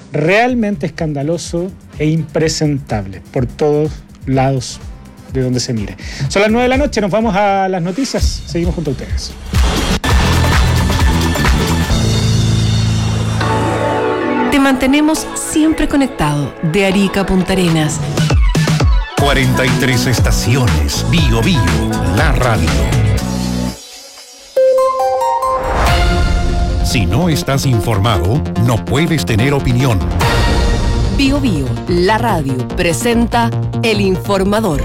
realmente escandaloso e impresentable por todos lados de donde se mire. Son las 9 de la noche, nos vamos a las noticias, seguimos junto a ustedes. Te mantenemos siempre conectado de Arica a Punta Arenas. 43 estaciones, Bio Bio, la radio. Si no estás informado, no puedes tener opinión. Bio Bio, la radio, presenta El Informador.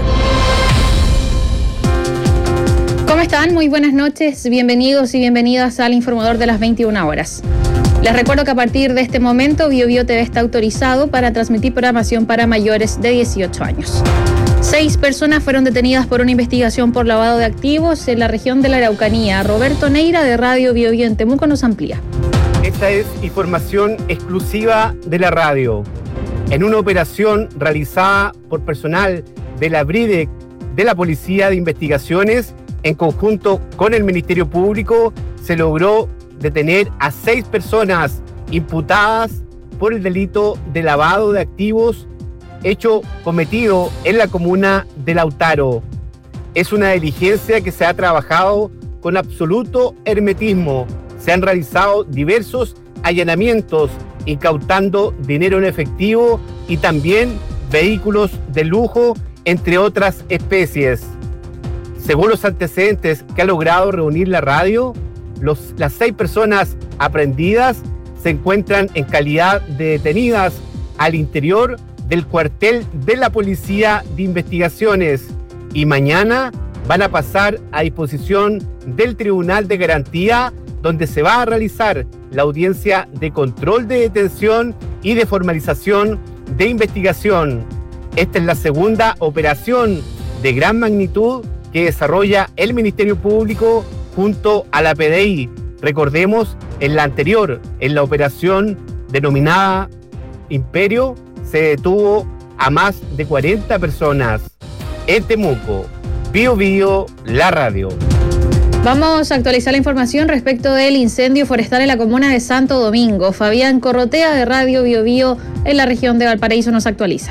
¿Cómo están? Muy buenas noches, bienvenidos y bienvenidas al Informador de las 21 horas. Les recuerdo que a partir de este momento Bio Bio TV está autorizado para transmitir programación para mayores de 18 años. 6 personas fueron detenidas por una investigación por lavado de activos en la región de la Araucanía. Roberto Neira de Radio Bio Bio en Temuco nos amplía. Esta es información exclusiva de la radio. En una operación realizada por personal de la BRIDEC de la Policía de Investigaciones, en conjunto con el Ministerio Público, se logró detener a 6 personas imputadas por el delito de lavado de activos, hecho cometido en la comuna de Lautaro. Es una diligencia que se ha trabajado con absoluto hermetismo. Se han realizado diversos allanamientos, incautando dinero en efectivo y también vehículos de lujo, entre otras especies. Según los antecedentes que ha logrado reunir la radio, las 6 personas aprehendidas se encuentran en calidad de detenidas al interior del cuartel de la Policía de Investigaciones y mañana van a pasar a disposición del Tribunal de Garantía, donde se va a realizar la audiencia de control de detención y de formalización de investigación. Esta es la segunda operación de gran magnitud que desarrolla el Ministerio Público junto a la PDI. Recordemos, en la anterior, en la operación denominada Imperio, se detuvo a más de 40 personas. En Temuco, Bio Bio, la radio. Vamos a actualizar la información respecto del incendio forestal en la comuna de Santo Domingo. Fabián Corrotea de Radio Bio Bio en la región de Valparaíso nos actualiza.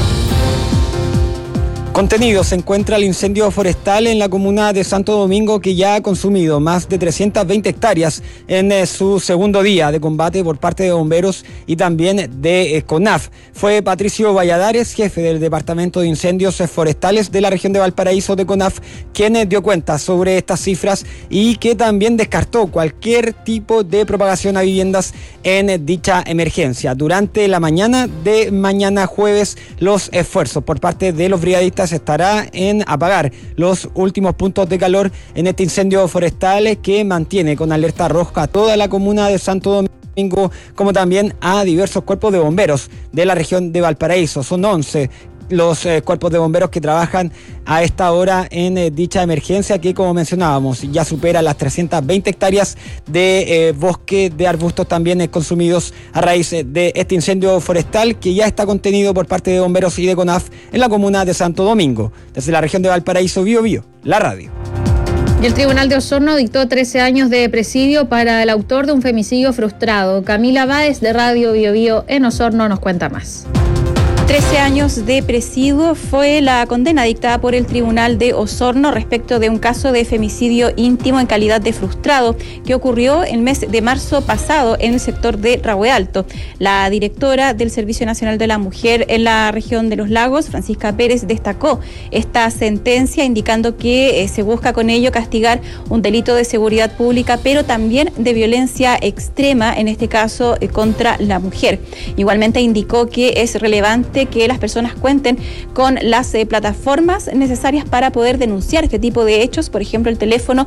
Contenido: se encuentra el incendio forestal en la comuna de Santo Domingo, que ya ha consumido más de 320 hectáreas en su segundo día de combate por parte de bomberos y también de CONAF. Fue Patricio Valladares, jefe del Departamento de Incendios Forestales de la región de Valparaíso de CONAF, quien dio cuenta sobre estas cifras y que también descartó cualquier tipo de propagación a viviendas en dicha emergencia. Durante la mañana de mañana jueves, los esfuerzos por parte de los brigadistas estará en apagar los últimos puntos de calor en este incendio forestal que mantiene con alerta roja a toda la comuna de Santo Domingo, como también a diversos cuerpos de bomberos de la región de Valparaíso. Son 11 los cuerpos de bomberos que trabajan a esta hora en dicha emergencia, que, como mencionábamos, ya supera las 320 hectáreas de bosque de arbustos también consumidos a raíz de este incendio forestal, que ya está contenido por parte de bomberos y de CONAF en la comuna de Santo Domingo. Desde la región de Valparaíso, Bio Bio, la radio. Y el Tribunal de Osorno dictó 13 años de presidio para el autor de un femicidio frustrado. Camila Báez de Radio Bio Bio en Osorno nos cuenta más. 13 años de presidio fue la condena dictada por el Tribunal de Osorno respecto de un caso de femicidio íntimo en calidad de frustrado que ocurrió el mes de marzo pasado en el sector de Rahue Alto. La directora del Servicio Nacional de la Mujer en la región de Los Lagos, Francisca Pérez, destacó esta sentencia, indicando que se busca con ello castigar un delito de seguridad pública, pero también de violencia extrema, en este caso contra la mujer. Igualmente indicó que es relevante que las personas cuenten con las plataformas necesarias para poder denunciar este tipo de hechos, por ejemplo el teléfono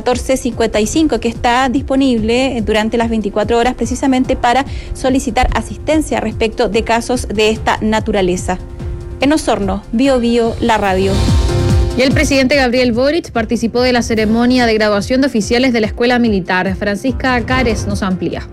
1455, que está disponible durante las 24 horas precisamente para solicitar asistencia respecto de casos de esta naturaleza. En Osorno, Bio Bio, la radio. Y el presidente Gabriel Boric participó de la ceremonia de graduación de oficiales de la Escuela Militar. Francisca Cares nos amplía.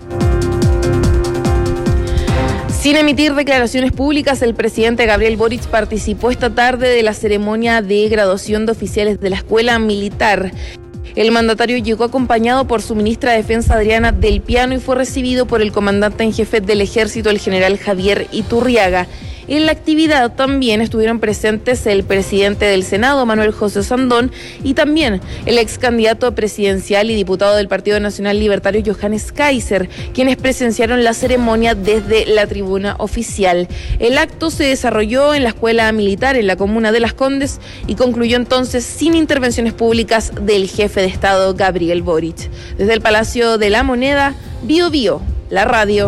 Sin emitir declaraciones públicas, el presidente Gabriel Boric participó esta tarde de la ceremonia de graduación de oficiales de la Escuela Militar. El mandatario llegó acompañado por su ministra de Defensa, Adriana Del Piano, y fue recibido por el comandante en jefe del Ejército, el general Javier Iturriaga. En la actividad también estuvieron presentes el presidente del Senado, Manuel José Sandón, y también el ex candidato presidencial y diputado del Partido Nacional Libertario, Johannes Kaiser, quienes presenciaron la ceremonia desde la tribuna oficial. El acto se desarrolló en la Escuela Militar en la comuna de Las Condes y concluyó entonces sin intervenciones públicas del jefe de Estado, Gabriel Boric. Desde el Palacio de la Moneda, Bío Bío, la radio.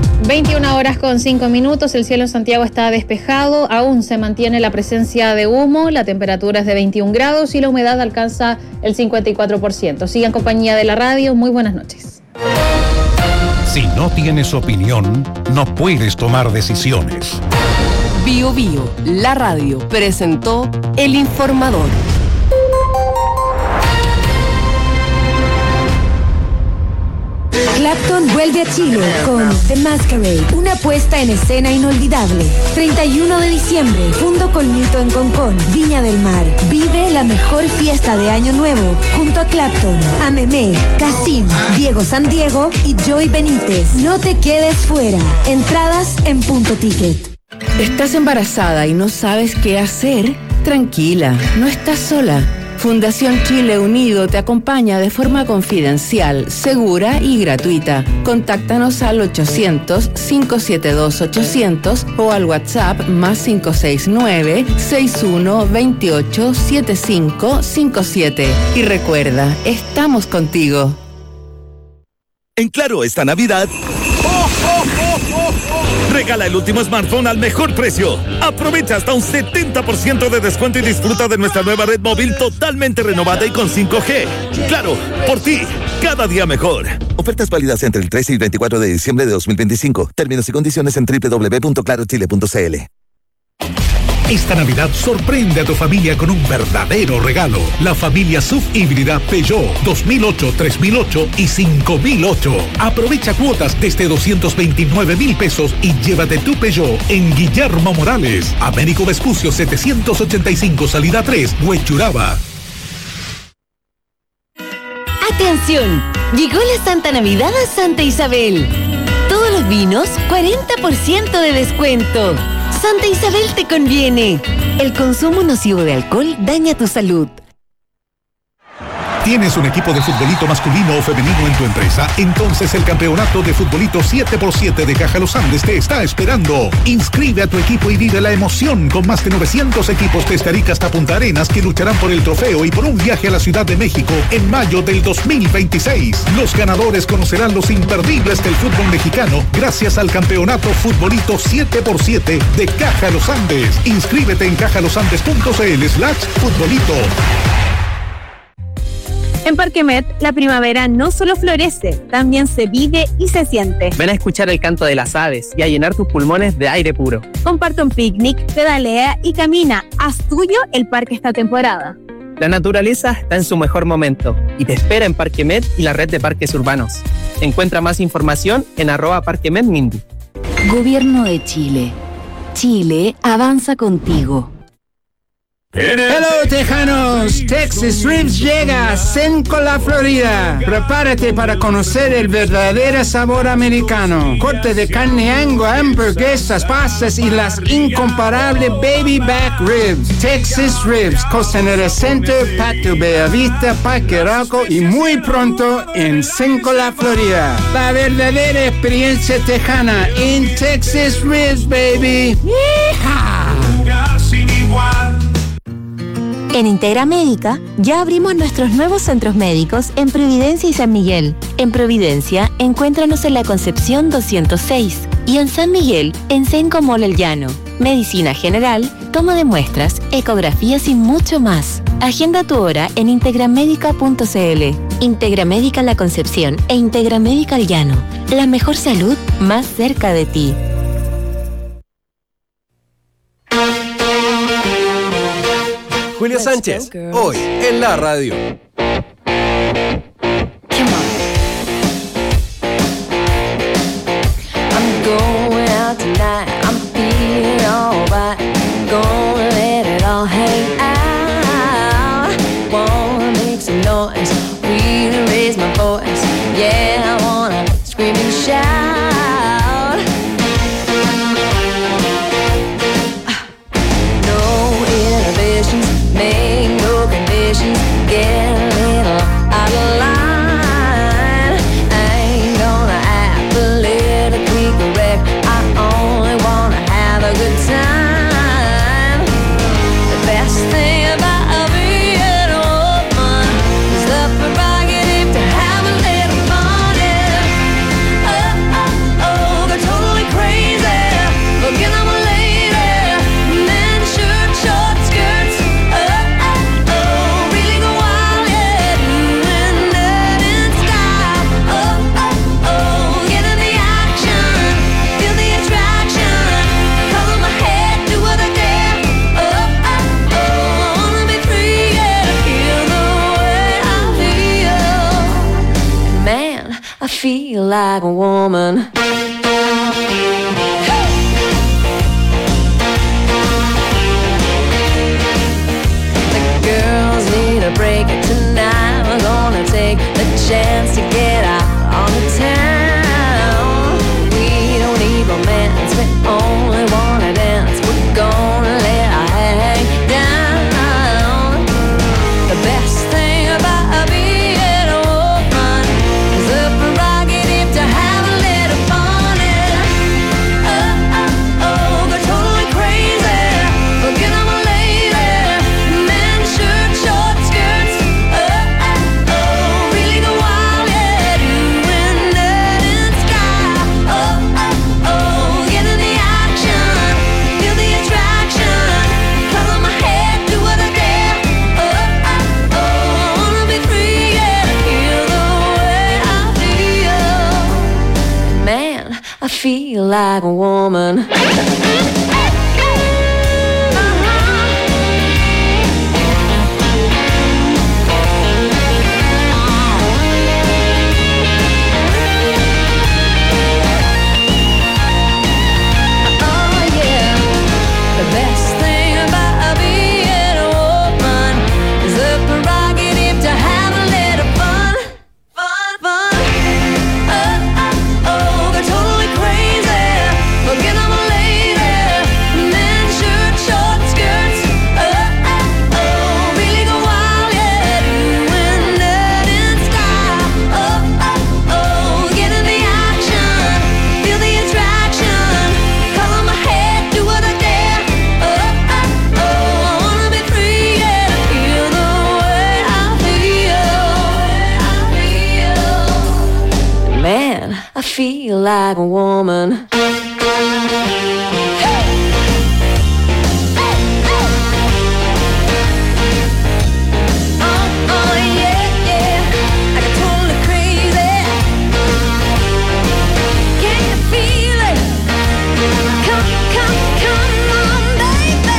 21:05. El cielo en Santiago está despejado, aún se mantiene la presencia de humo, la temperatura es de 21 grados y la humedad alcanza el 54%. Sigue en compañía de la radio, muy buenas noches. Si no tienes opinión, no puedes tomar decisiones. Bío Bío, la radio, presentó El Informador. Clapton vuelve a Chile con The Masquerade, una puesta en escena inolvidable. 31 de diciembre, Fundo Colmito en Concón, Viña del Mar. Vive la mejor fiesta de Año Nuevo junto a Clapton, Amemé, Cassim, Diego Sandiego y Joy Benítez. No te quedes fuera. Entradas en Punto Ticket. ¿Estás embarazada y no sabes qué hacer? Tranquila, no estás sola. Fundación Chile Unido te acompaña de forma confidencial, segura y gratuita. Contáctanos al 800-572-800 o al WhatsApp +569 6128 7557. Y recuerda, estamos contigo. En Claro, esta Navidad, regala el último smartphone al mejor precio. Aprovecha hasta un 70% de descuento y disfruta de nuestra nueva red móvil totalmente renovada y con 5G. Claro, por ti, cada día mejor. Ofertas válidas entre el 13 y 24 de diciembre de 2025. Términos y condiciones en www.clarochile.cl. Esta Navidad sorprende a tu familia con un verdadero regalo. La familia SUV híbrida Peugeot 2008, 3008 y 5008. Aprovecha cuotas desde 229,000 pesos y llévate tu Peugeot en Guillermo Morales, Américo Vespucio 785, salida 3, Huechuraba. ¡Atención! Llegó la Santa Navidad a Santa Isabel. Todos los vinos, 40% de descuento. Santa Isabel te conviene. El consumo nocivo de alcohol daña tu salud. ¿Tienes un equipo de futbolito masculino o femenino en tu empresa? Entonces el campeonato de futbolito 7x7 de Caja Los Andes te está esperando. Inscribe a tu equipo y vive la emoción con más de 900 equipos desde Arica hasta Punta Arenas que lucharán por el trofeo y por un viaje a la Ciudad de México en mayo del 2026. Los ganadores conocerán los imperdibles del fútbol mexicano gracias al campeonato futbolito 7x7 de Caja Los Andes. Inscríbete en cajalosandes.cl/futbolito. En Parque Met, la primavera no solo florece, también se vive y se siente. Ven a escuchar el canto de las aves y a llenar tus pulmones de aire puro. Comparte un picnic, pedalea y camina. Haz tuyo el parque esta temporada. La naturaleza está en su mejor momento y te espera en Parque Met y la red de parques urbanos. Encuentra más información en @parquemetmindy. Gobierno de Chile. Chile avanza contigo. Hello, tejanos. Texas Ribs llega a Sencola, Florida. Prepárate para conocer el verdadero sabor americano. Corte de carne Angus, hamburguesas, pastas y las incomparables baby back ribs. Texas Ribs, Costanera Center, Patio Bellavista, Parque Arauco y muy pronto en Sencola, Florida. La verdadera experiencia tejana en Texas Ribs, baby. ¡Yeehaw! En Integra Médica ya abrimos nuestros nuevos centros médicos en Providencia y San Miguel. En Providencia, encuéntranos en la Concepción 206 y en San Miguel, en Senco Mall El Llano. Medicina general, toma de muestras, ecografías y mucho más. Agenda tu hora en integramédica.cl. Integra Médica La Concepción e Integra Médica El Llano. La mejor salud más cerca de ti. Julio Sánchez, hoy en la radio. feel like a woman. The girls need a break tonight. We're gonna take the chance to get out on the town. We don't need romance, we only wanna dance. We're gonna let our hang down. The best thing about being a woman is the prerogative to have a little fun. And go totally crazy, forget I'm a lady. Men, shirt, short skirts. Really go wild, yeah, doing that in sky. Get in the action, feel the attraction. Color my head, do what I dare. I wanna be free, yeah, feel the way I feel. Man, I feel like a woman. The best thing about being a woman is the prerogative to have a little fun. Go totally crazy, forget I'm a lady. Men, shirt, short skirts. Really go wild, yeah, doing that in style. Get in the action, feel the attraction. Color my head, do what I dare. I wanna be free, yeah, feel the way I feel. Man, I feel like a woman. Oh, yeah, I get totally crazy. Can you feel it? Come on, baby.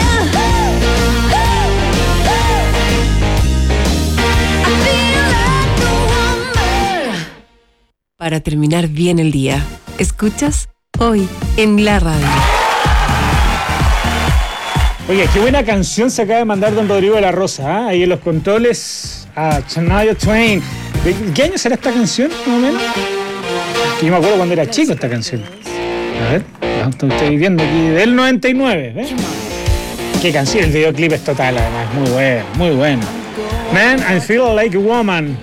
I feel like a woman. Para terminar bien el día, escuchas Hoy en la Radio. Oye, qué buena canción se acaba de mandar don Rodrigo de la Rosa, ¿eh? Ahí en los controles a Shania Twain. ¿De qué año será esta canción, más o menos? Que yo me acuerdo cuando era chico esta canción. A ver, la estoy viendo aquí, del 99, ¿ves? Qué canción, el videoclip es total, además, muy bueno, muy bueno. Man, I feel like a woman.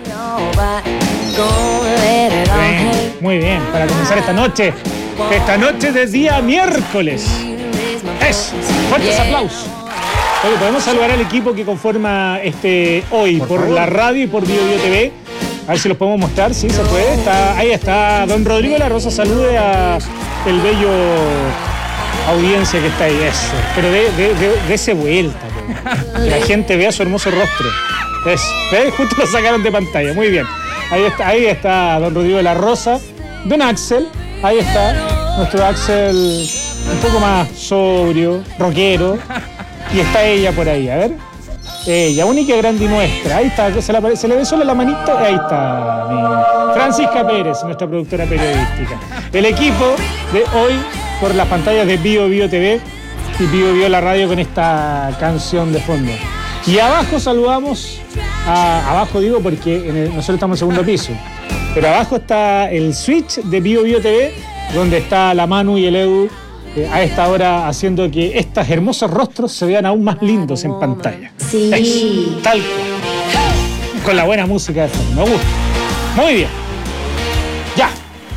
Bien, muy bien, para comenzar esta noche de día miércoles. Eso, fuertes aplausos. Oye, podemos saludar al equipo que conforma hoy por la radio y por Bio TV. A ver si los podemos mostrar, sí, se puede. Ahí está don Rodrigo de la Rosa, salude a el bello audiencia que está ahí, eso. Pero dése vuelta, que la gente vea su hermoso rostro. Eso, ¿ves? Justo lo sacaron de pantalla, muy bien. Ahí está don Rodrigo de la Rosa, don Axel, ahí está nuestro Axel un poco más sobrio, rockero, y está ella por ahí, a ver, ella, única, grande y nuestra, ahí está, se le ve solo la manito, ahí está, Francisca Pérez, nuestra productora periodística. El equipo de hoy por las pantallas de Bio TV y Bio la radio con esta canción de fondo. Y abajo saludamos, abajo digo porque nosotros estamos en el segundo piso, pero abajo está el switch de Bio TV, donde está la Manu y el Edu a esta hora haciendo que estos hermosos rostros se vean aún más lindos en pantalla. Sí. Eso, tal cual. Con la buena música de fondo, me gusta. Muy bien. Ya.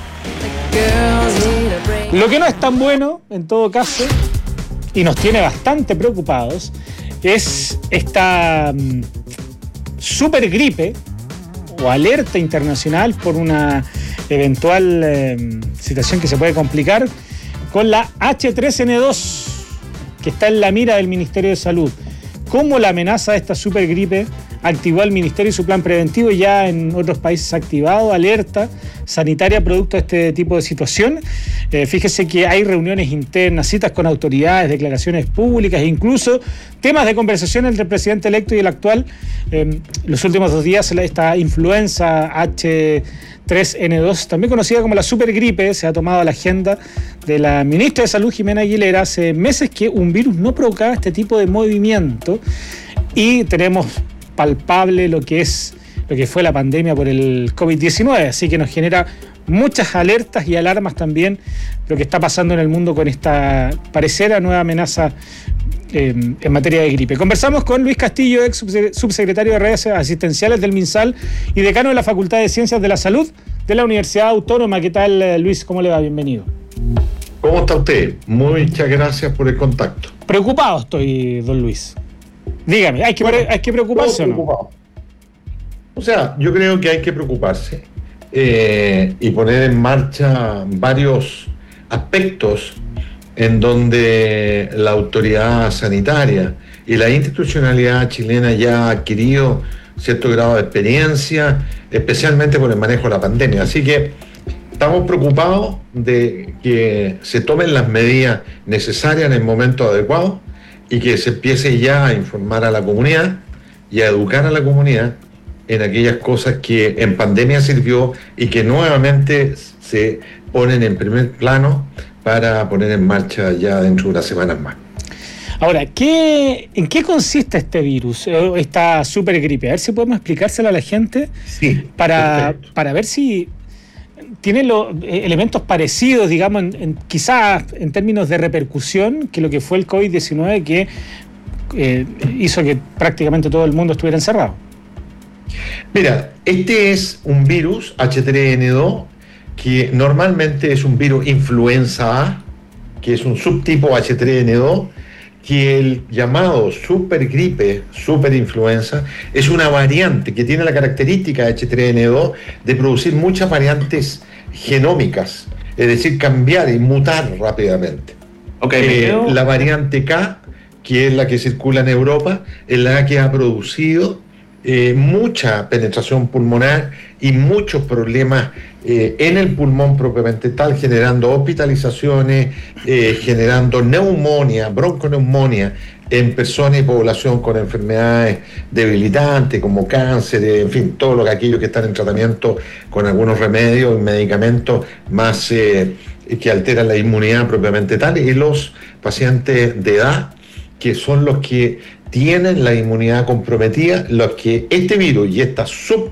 Lo que no es tan bueno, en todo caso, y nos tiene bastante preocupados, es esta super gripe o alerta internacional por una eventual situación que se puede complicar con la H3N2, que está en la mira del Ministerio de Salud. ¿Cómo la amenaza de esta super gripe activó el Ministerio y su plan preventivo, ya en otros países ha activado alerta sanitaria producto de este tipo de situación. Fíjese que hay reuniones internas, citas con autoridades, declaraciones públicas e incluso temas de conversación entre el presidente electo y el actual. Los últimos 2 días esta influenza H3N2, también conocida como la supergripe, se ha tomado a la agenda de la ministra de Salud, Jimena Aguilera. Hace meses que un virus no provocaba este tipo de movimiento y tenemos palpable lo que fue la pandemia por el COVID-19, así que nos genera muchas alertas y alarmas también lo que está pasando en el mundo con esta parecera nueva amenaza en materia de gripe. Conversamos con Luis Castillo, ex subsecretario de redes asistenciales del MinSal y decano de la Facultad de Ciencias de la Salud de la Universidad Autónoma. ¿Qué tal, Luis? ¿Cómo le va? Bienvenido. ¿Cómo está usted? Muchas gracias por el contacto. Preocupado estoy, don Luis. Dígame, ¿hay que preocuparse o no? O sea, yo creo que hay que preocuparse y poner en marcha varios aspectos en donde la autoridad sanitaria y la institucionalidad chilena ya ha adquirido cierto grado de experiencia, especialmente por el manejo de la pandemia. Así que estamos preocupados de que se tomen las medidas necesarias en el momento adecuado y que se empiece ya a informar a la comunidad y a educar a la comunidad en aquellas cosas que en pandemia sirvió y que nuevamente se ponen en primer plano para poner en marcha ya dentro de unas semanas más. Ahora, ¿en qué consiste este virus, esta supergripe? A ver si podemos explicárselo a la gente, sí, para ver si tiene los elementos parecidos, digamos, quizás en términos de repercusión, que lo que fue el COVID-19, que hizo que prácticamente todo el mundo estuviera encerrado. Mira, este es un virus H3N2 que normalmente es un virus influenza A, que es un subtipo H3N2, que el llamado supergripe, superinfluenza, es una variante que tiene la característica de H3N2 de producir muchas variantes genómicas, es decir, cambiar y mutar rápidamente. La variante K, que es la que circula en Europa, es la que ha producido mucha penetración pulmonar y muchos problemas en el pulmón propiamente tal, generando hospitalizaciones, generando neumonía, bronconeumonía en personas y población con enfermedades debilitantes como cáncer, en fin, todos aquellos que están en tratamiento con algunos remedios y medicamentos más que alteran la inmunidad propiamente tal, y los pacientes de edad, que son los que tienen la inmunidad comprometida, los que este virus y esta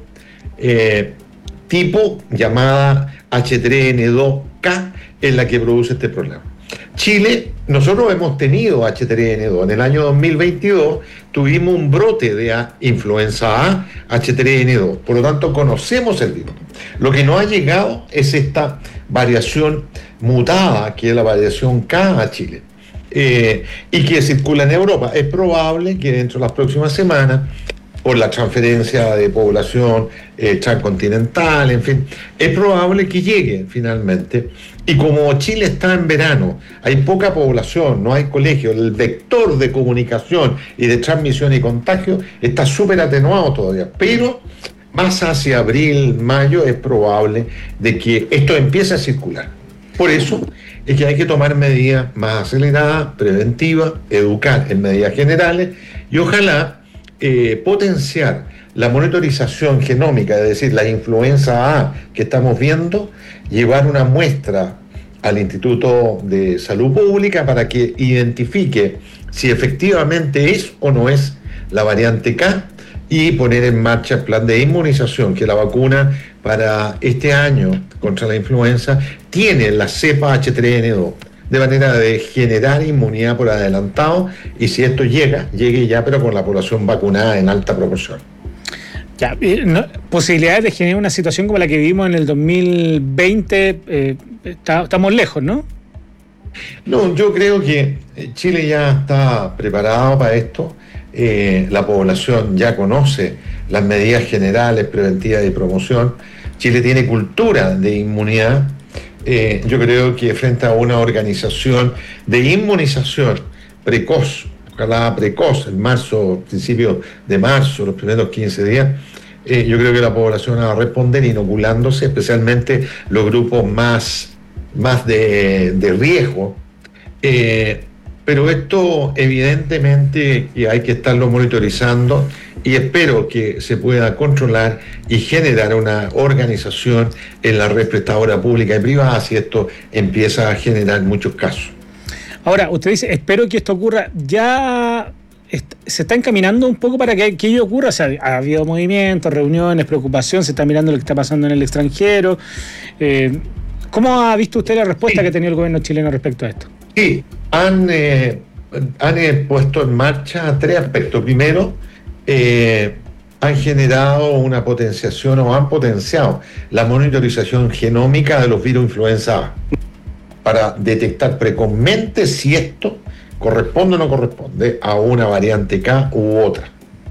subtipo llamada H3N2K es la que produce este problema. Chile, nosotros hemos tenido H3N2. En el año 2022 tuvimos un brote de influenza A, H3N2. Por lo tanto, conocemos el virus. Lo que no ha llegado es esta variación mutada, que es la variación K a Chile. Y que circula en Europa. Es probable que dentro de las próximas semanas, por la transferencia de población transcontinental, en fin, es probable que llegue finalmente. Y como Chile está en verano, hay poca población, no hay colegio, el vector de comunicación y de transmisión y contagio está súper atenuado todavía, pero más hacia abril, mayo es probable de que esto empiece a circular. Por eso es que hay que tomar medidas más aceleradas, preventivas, educar en medidas generales y ojalá potenciar la monitorización genómica, es decir, la influenza A que estamos viendo, llevar una muestra al Instituto de Salud Pública para que identifique si efectivamente es o no es la variante K y poner en marcha el plan de inmunización, que la vacuna para este año contra la influenza tiene la cepa H3N2, de manera de generar inmunidad por adelantado, y si esto llegue ya, pero con la población vacunada en alta proporción. Ya, posibilidades de generar una situación como la que vivimos en el 2020, estamos lejos, ¿no? No, yo creo que Chile ya está preparado para esto. La población ya conoce las medidas generales, preventivas y de promoción. Chile tiene cultura de inmunidad. Yo creo que frente a una organización de inmunización precoz ojalá precoz, en marzo, principios de marzo, los primeros 15 días, yo creo que la población va a responder inoculándose, especialmente los grupos más de riesgo. Pero esto evidentemente que hay que estarlo monitorizando y espero que se pueda controlar y generar una organización en la red prestadora pública y privada si esto empieza a generar muchos casos. Ahora, usted dice, espero que esto ocurra. Ya se está encaminando un poco para que ello ocurra. O sea, ha habido movimientos, reuniones, preocupación, se está mirando lo que está pasando en el extranjero. ¿Cómo ha visto usted la respuesta que ha tenido el gobierno chileno respecto a esto? Sí, han puesto en marcha 3 aspectos. Primero, han generado una potenciación o han potenciado la monitorización genómica de los virus influenza A para detectar precozmente si esto corresponde o no corresponde a una variante K u otra.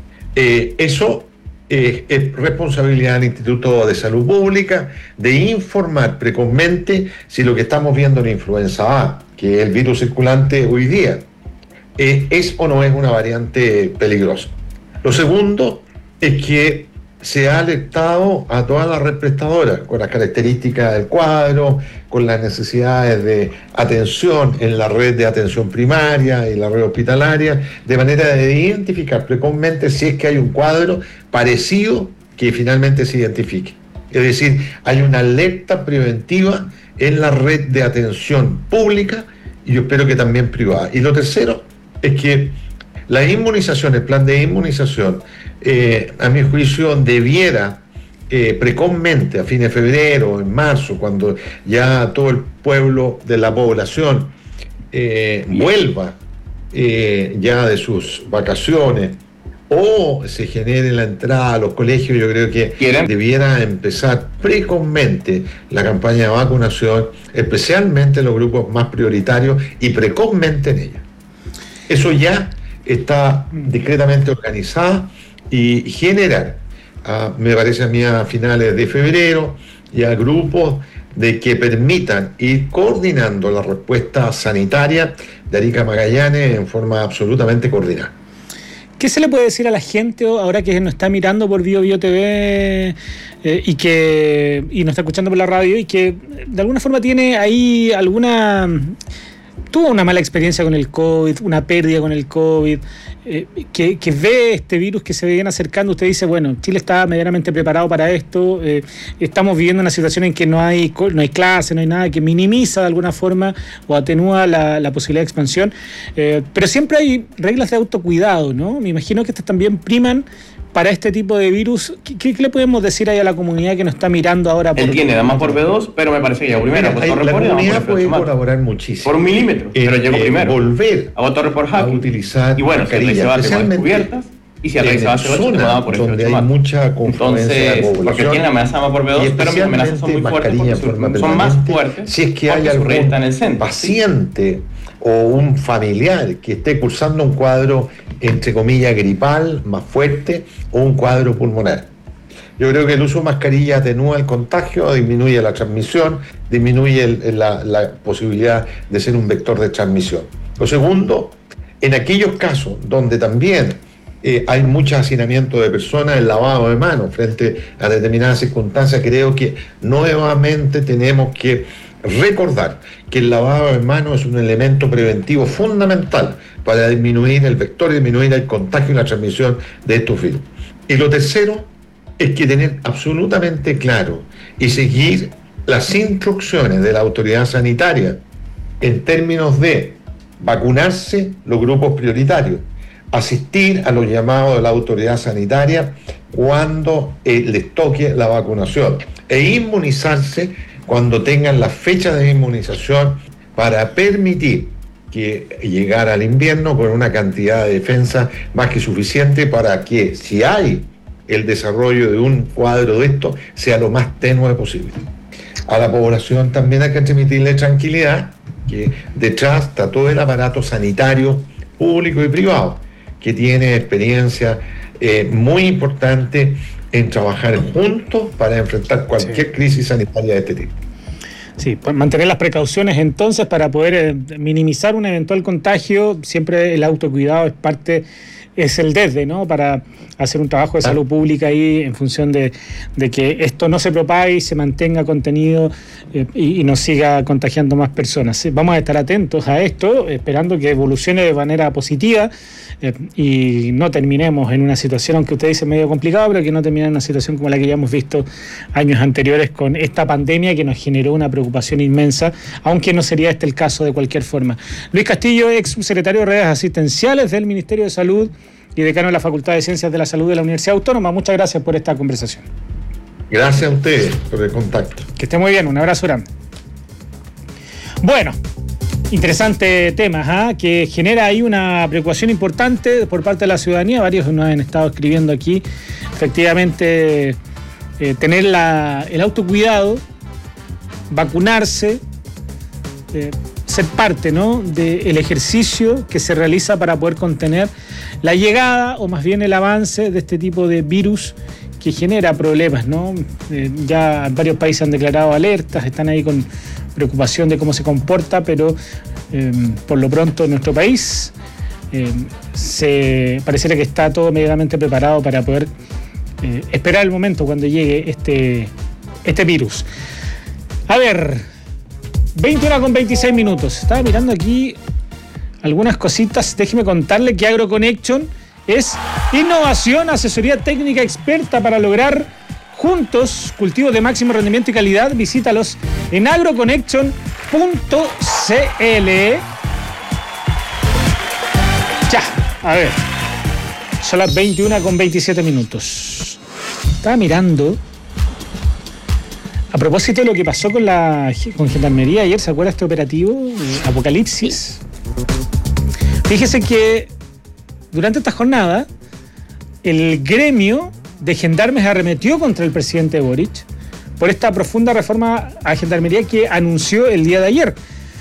Eso es responsabilidad del Instituto de Salud Pública de informar precozmente si lo que estamos viendo en la influenza A, que es el virus circulante hoy día, es o no es una variante peligrosa. Lo segundo es que se ha alertado a toda la red prestadora con las características del cuadro, con las necesidades de atención en la red de atención primaria y la red hospitalaria, de manera de identificar precozmente si es que hay un cuadro parecido que finalmente se identifique. Es decir, hay una alerta preventiva en la red de atención pública y yo espero que también privada. Y lo tercero es que la inmunización, el plan de inmunización, a mi juicio debiera precozmente a fines de febrero, en marzo, cuando ya todo el pueblo de la población vuelva ya de sus vacaciones o se genere la entrada a los colegios, yo creo que debiera empezar precozmente la campaña de vacunación, especialmente en los grupos más prioritarios y precozmente en ella. Eso ya está discretamente organizada y generar, me parece a mí, a finales de febrero, ya grupos de que permitan ir coordinando la respuesta sanitaria de Arica Magallanes en forma absolutamente coordinada. ¿Qué se le puede decir a la gente ahora que nos está mirando por Bio TV y nos está escuchando por la radio y que de alguna forma tiene ahí tuvo una mala experiencia con el COVID, una pérdida con el COVID, que ve este virus que se viene acercando? Usted dice, bueno, Chile está medianamente preparado para esto, estamos viviendo una situación en que no hay clase, no hay nada, que minimiza de alguna forma o atenúa la posibilidad de expansión, pero siempre hay reglas de autocuidado, ¿no? Me imagino que estas también priman para este tipo de virus. ¿Qué le podemos decir ahí a la comunidad que nos está mirando ahora? Él tiene damas por B2, pero me parece que llegó primero. La comunidad puede colaborar muchísimo. Por un milímetro, pero llegó primero. Volver a Torre por a utilizar y bueno, si el rey se va a descubiertas, y si el rey se va a hacer 8, va por donde hay mucha confluencia de la población. Porque tiene amenaza damas por B2, pero mis amenazas son muy fuertes, son más fuertes. Si es que hay algún paciente o un familiar que esté cursando un cuadro, entre comillas, gripal más fuerte o un cuadro pulmonar. Yo creo que el uso de mascarilla atenúa el contagio, disminuye la transmisión, disminuye la posibilidad de ser un vector de transmisión. Lo segundo, en aquellos casos donde también hay mucho hacinamiento de personas, el lavado de manos frente a determinadas circunstancias, creo que nuevamente tenemos que recordar que el lavado de manos es un elemento preventivo fundamental para disminuir el vector, disminuir el contagio y la transmisión de estos virus. Y lo tercero es que tener absolutamente claro y seguir las instrucciones de la autoridad sanitaria en términos de vacunarse los grupos prioritarios, asistir a los llamados de la autoridad sanitaria cuando les toque la vacunación e inmunizarse cuando tengan las fechas de inmunización para permitir que llegar al invierno con una cantidad de defensa más que suficiente para que, si hay el desarrollo de un cuadro de esto, sea lo más tenue posible. A la población también hay que transmitirle tranquilidad, que detrás está todo el aparato sanitario público y privado, que tiene experiencia muy importante en trabajar juntos para enfrentar cualquier crisis sanitaria de este tipo. Sí, pues mantener las precauciones entonces para poder minimizar un eventual contagio. Siempre el autocuidado es el desde, ¿no? Para hacer un trabajo de salud pública ahí en función de que esto no se propague y se mantenga contenido y no siga contagiando más personas. Vamos a estar atentos a esto, esperando que evolucione de manera positiva y no terminemos en una situación, aunque usted dice medio complicado, pero que no termine en una situación como la que ya hemos visto años anteriores con esta pandemia que nos generó una preocupación inmensa, aunque no sería este el caso de cualquier forma. Luis Castillo, ex subsecretario de redes asistenciales del Ministerio de Salud y decano de la Facultad de Ciencias de la Salud de la Universidad Autónoma. Muchas gracias por esta conversación. Gracias a ustedes por el contacto. Que esté muy bien, un abrazo grande. Bueno, interesante tema, que genera ahí una preocupación importante por parte de la ciudadanía. Varios nos han estado escribiendo aquí. Efectivamente, tener el autocuidado, vacunarse, ser parte, ¿no?, del ejercicio que se realiza para poder contener la llegada o más bien el avance de este tipo de virus que genera problemas, ¿no? Ya varios países han declarado alertas, están ahí con preocupación de cómo se comporta, pero por lo pronto en nuestro país pareciera que está todo medianamente preparado para poder esperar el momento cuando llegue este virus. A ver, 21:26 minutos. Estaba mirando aquí algunas cositas. Déjeme contarle que AgroConnection es innovación, asesoría técnica experta para lograr juntos cultivos de máximo rendimiento y calidad. Visítalos en agroconnection.cl. Ya, a ver. Son las 21:27 minutos. Estaba mirando. A propósito de lo que pasó con Gendarmería ayer, ¿se acuerda este operativo? Apocalipsis. Fíjese que durante esta jornada el gremio de gendarmes arremetió contra el presidente Boric por esta profunda reforma a Gendarmería que anunció el día de ayer.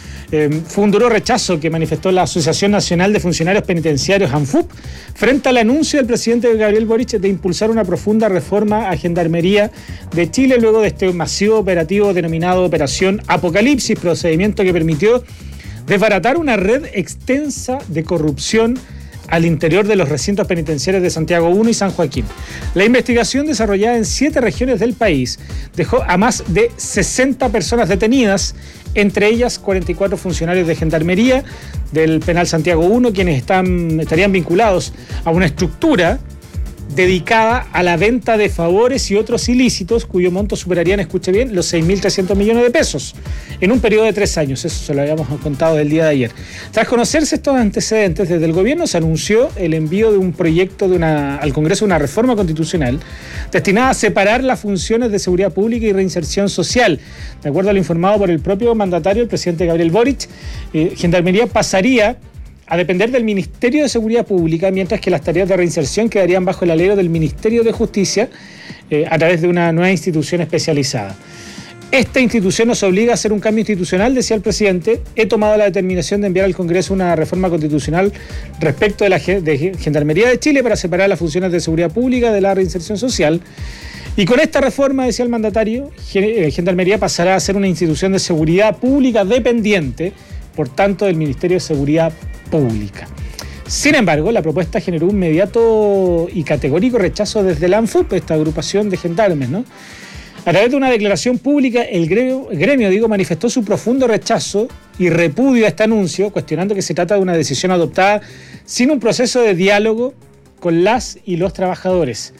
Fue un duro rechazo que manifestó la Asociación Nacional de Funcionarios Penitenciarios, ANFUP, frente al anuncio del presidente Gabriel Boric de impulsar una profunda reforma a Gendarmería de Chile luego de este masivo operativo denominado Operación Apocalipsis, procedimiento que permitió desbaratar una red extensa de corrupción al interior de los recintos penitenciarios de Santiago I y San Joaquín. La investigación, desarrollada en 7 regiones del país, dejó a más de 60 personas detenidas, entre ellas 44 funcionarios de Gendarmería del Penal Santiago I, quienes estarían vinculados a una estructura dedicada a la venta de favores y otros ilícitos cuyo monto superarían, escuche bien, los 6.300 millones de pesos en un periodo de 3 años. Eso se lo habíamos contado del día de ayer. Tras conocerse estos antecedentes, desde el gobierno se anunció el envío de un proyecto al Congreso de una reforma constitucional destinada a separar las funciones de seguridad pública y reinserción social. De acuerdo a lo informado por el propio mandatario, el presidente Gabriel Boric, Gendarmería pasaría a depender del Ministerio de Seguridad Pública, mientras que las tareas de reinserción quedarían bajo el alero del Ministerio de Justicia a través de una nueva institución especializada. Esta institución nos obliga a hacer un cambio institucional, decía el presidente. He tomado la determinación de enviar al Congreso una reforma constitucional respecto de Gendarmería de Chile para separar las funciones de seguridad pública de la reinserción social. Y con esta reforma, decía el mandatario, Gendarmería pasará a ser una institución de seguridad pública dependiente, por tanto, del Ministerio de Seguridad Pública. Sin embargo, la propuesta generó un inmediato y categórico rechazo desde la ANFUP, esta agrupación de gendarmes, ¿no? A través de una declaración pública, el gremio manifestó su profundo rechazo y repudio a este anuncio, cuestionando que se trata de una decisión adoptada sin un proceso de diálogo con las y los trabajadores.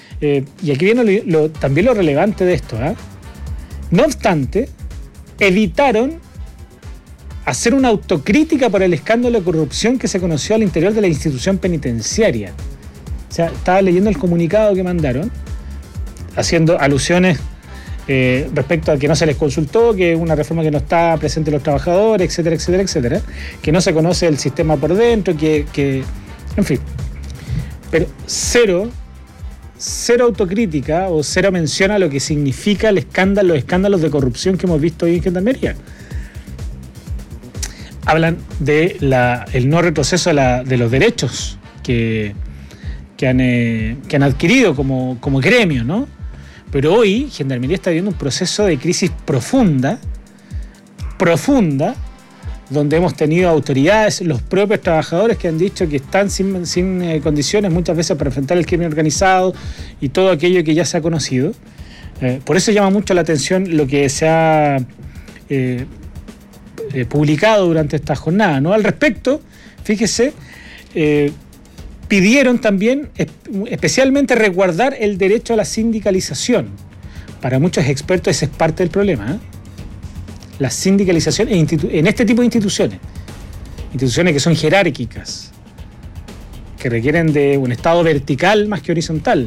Y aquí viene también lo relevante de esto, ¿eh? No obstante, evitaron hacer una autocrítica por el escándalo de corrupción que se conoció al interior de la institución penitenciaria. O sea, estaba leyendo el comunicado que mandaron, haciendo alusiones respecto a que no se les consultó, que es una reforma que no está presente en los trabajadores, etcétera, etcétera, etcétera, que no se conoce el sistema por dentro, que en fin. Pero cero autocrítica o cero mención a lo que significa los escándalos de corrupción que hemos visto hoy en Gendarmería. Hablan de el no retroceso de los derechos que han adquirido como gremio, ¿no? Pero hoy Gendarmería está viviendo un proceso de crisis profunda profunda, donde hemos tenido autoridades, los propios trabajadores que han dicho que están sin condiciones muchas veces para enfrentar el crimen organizado y todo aquello que ya se ha conocido. Por eso llama mucho la atención lo que se ha publicado durante esta jornada, ¿no? Al respecto, fíjese, pidieron también especialmente resguardar el derecho a la sindicalización. Para muchos expertos ese es parte del problema, la sindicalización en este tipo de instituciones que son jerárquicas, que requieren de un estado vertical más que horizontal.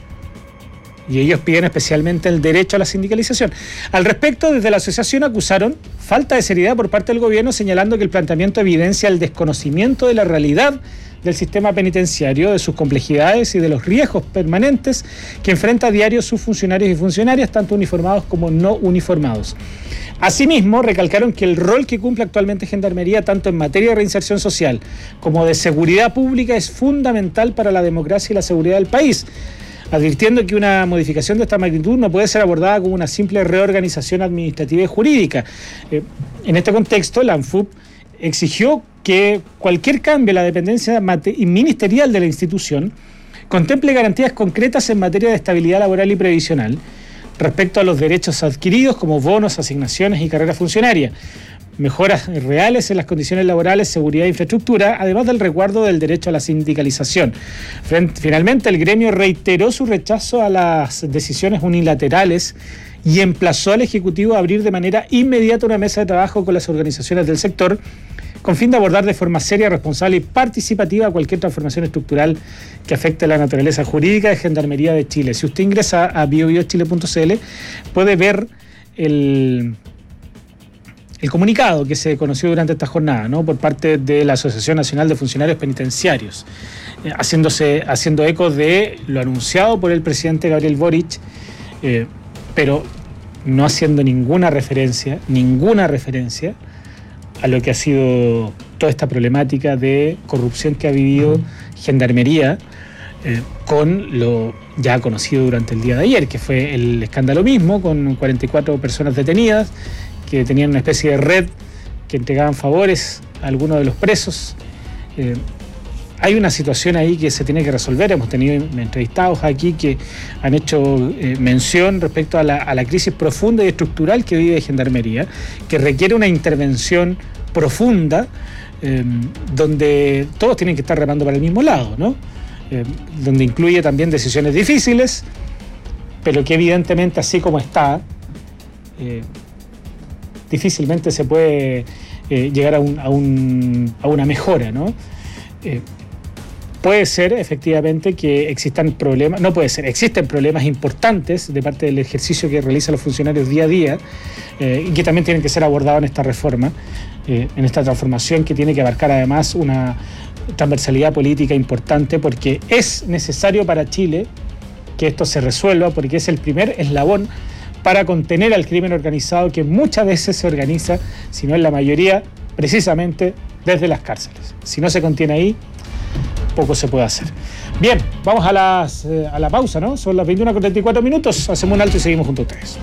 Y ellos piden especialmente el derecho a la sindicalización. Al respecto, desde la asociación acusaron falta de seriedad por parte del gobierno, señalando que el planteamiento evidencia el desconocimiento de la realidad del sistema penitenciario, de sus complejidades y de los riesgos permanentes que enfrenta a diario sus funcionarios y funcionarias, tanto uniformados como no uniformados. Asimismo, recalcaron que el rol que cumple actualmente Gendarmería, tanto en materia de reinserción social como de seguridad pública, es fundamental para la democracia y la seguridad del país, advirtiendo que una modificación de esta magnitud no puede ser abordada como una simple reorganización administrativa y jurídica. En este contexto, la ANFUP exigió que cualquier cambio en la dependencia ministerial de la institución contemple garantías concretas en materia de estabilidad laboral y previsional respecto a los derechos adquiridos como bonos, asignaciones y carrera funcionaria, mejoras reales en las condiciones laborales, seguridad e infraestructura, además del resguardo del derecho a la sindicalización. Finalmente, el gremio reiteró su rechazo a las decisiones unilaterales y emplazó al Ejecutivo a abrir de manera inmediata una mesa de trabajo con las organizaciones del sector con fin de abordar de forma seria, responsable y participativa cualquier transformación estructural que afecte la naturaleza jurídica de Gendarmería de Chile. Si usted ingresa a biobiochile.cl puede ver el comunicado que se conoció durante esta jornada, ¿no?, por parte de la Asociación Nacional de Funcionarios Penitenciarios, haciendo eco de lo anunciado por el presidente Gabriel Boric, pero no haciendo ninguna referencia a lo que ha sido toda esta problemática de corrupción que ha vivido Gendarmería, con lo ya conocido durante el día de ayer, que fue el escándalo mismo, con 44 personas detenidas que tenían una especie de red que entregaban favores a algunos de los presos. Hay una situación ahí que se tiene que resolver. Hemos tenido entrevistados aquí que han hecho mención respecto a la crisis profunda y estructural que vive Gendarmería, que requiere una intervención profunda, donde todos tienen que estar remando para el mismo lado, ¿no? Donde incluye también decisiones difíciles, pero que evidentemente, así como está, difícilmente se puede llegar a una mejora, ¿no? Puede ser efectivamente que existan problemas, no puede ser, existen problemas importantes de parte del ejercicio que realizan los funcionarios día a día, y que también tienen que ser abordados en esta reforma, en esta transformación que tiene que abarcar además una transversalidad política importante, porque es necesario para Chile que esto se resuelva, porque es el primer eslabón para contener al crimen organizado, que muchas veces se organiza, si no en la mayoría, precisamente desde las cárceles. Si no se contiene ahí, poco se puede hacer. Bien, vamos a la pausa, ¿no? Son las 21:34, hacemos un alto y seguimos junto a ustedes.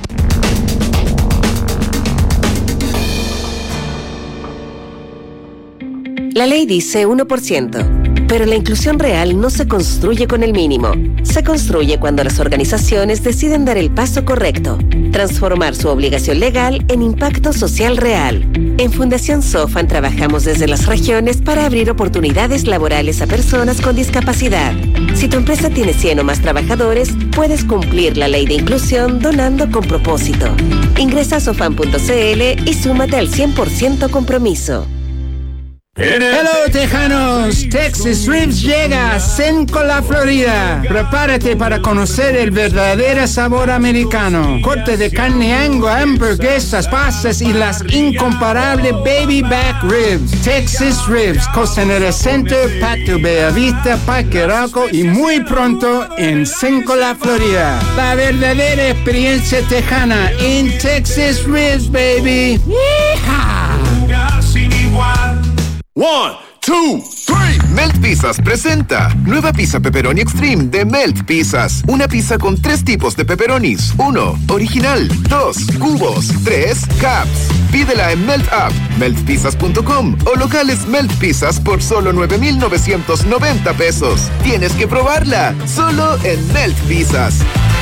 La ley dice 1%, pero la inclusión real no se construye con el mínimo. Se construye cuando las organizaciones deciden dar el paso correcto, transformar su obligación legal en impacto social real. En Fundación Sofan trabajamos desde las regiones para abrir oportunidades laborales a personas con discapacidad. Si tu empresa tiene 100 o más trabajadores, puedes cumplir la ley de inclusión donando con propósito. Ingresa a sofan.cl y súmate al 100% compromiso. Hello, tejanos. Texas Ribs llega a Sencola, Florida. Prepárate para conocer el verdadero sabor americano. Corte de carne Angus, hamburguesas, pastas y las incomparables baby back ribs. Texas Ribs, Costanera Center, Patio Bellavista, Parque Arauco y muy pronto en Sencola, Florida. La verdadera experiencia tejana en Texas Ribs, baby. ¡Yeehaw! 1, 2, 3. Melt Pizzas presenta nueva pizza pepperoni extreme de Melt Pizzas. Una pizza con 3 tipos de pepperonis. 1. Original. 2. Cubos. 3. Cups. Pídela en Melt App, meltpizzas.com o locales Melt Pizzas por solo 9,990 pesos. Tienes que probarla, solo en Melt Pizzas.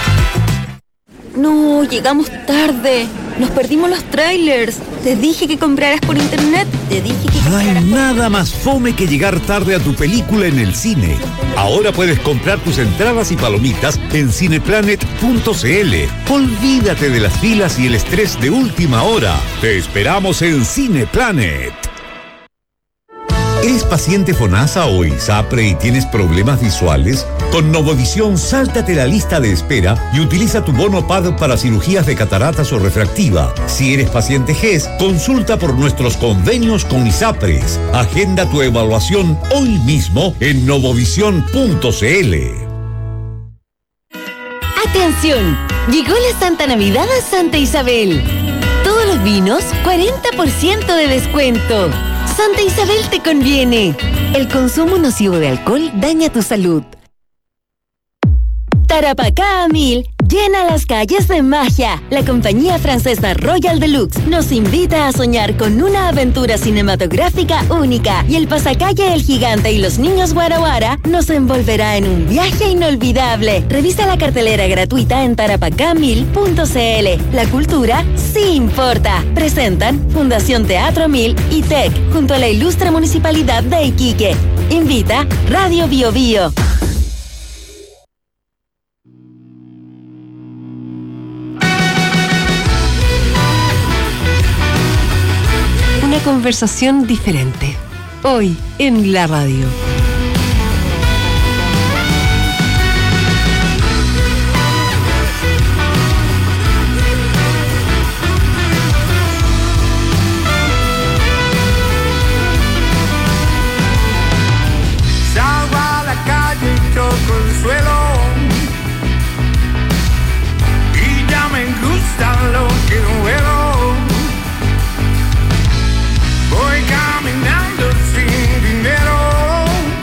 No, llegamos tarde. Nos perdimos los trailers. Te dije que compraras por internet. No hay nada más fome que llegar tarde a tu película en el cine. Ahora puedes comprar tus entradas y palomitas en cineplanet.cl. Olvídate de las filas y el estrés de última hora. Te esperamos en Cineplanet. ¿Eres paciente FONASA o ISAPRE y tienes problemas visuales? Con Novovisión, sáltate la lista de espera y utiliza tu bono PAD para cirugías de cataratas o refractiva. Si eres paciente GES, consulta por nuestros convenios con ISAPRES. Agenda tu evaluación hoy mismo en novovision.cl. ¡Atención! Llegó la Santa Navidad a Santa Isabel. Todos los vinos, 40% de descuento. Santa Isabel te conviene. El consumo nocivo de alcohol daña tu salud. Tarapacá a 1000 llena las calles de magia. La compañía francesa Royal Deluxe nos invita a soñar con una aventura cinematográfica única. Y el pasacalle El Gigante y los Niños Guara Guara nos envolverá en un viaje inolvidable. Revisa la cartelera gratuita en tarapacá1000.cl. La cultura sí importa. Presentan Fundación Teatro 1000 y TEC junto a la ilustre Municipalidad de Iquique. Invita Radio Bio Bio. Una conversación diferente. Hoy en la radio. Salgo a la calle y toco el suelo y ya me gusta lo que veo. Voy caminando sin dinero